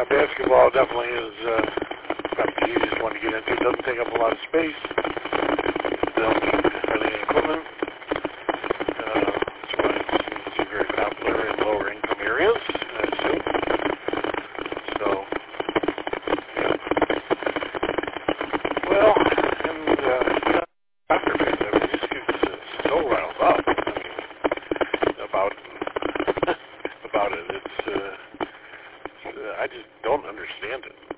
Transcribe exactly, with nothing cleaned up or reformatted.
yeah, basketball definitely is uh, probably the easiest one to get into. It doesn't take up a lot of space. They don't need any equipment. Uh, that's why it seems to be very popular in lower income areas, I assume. So, yeah. Well, and uh, you know, soccer fans, I mean, these kids are so riled up. I mean, about about it. It's uh, I just don't understand it.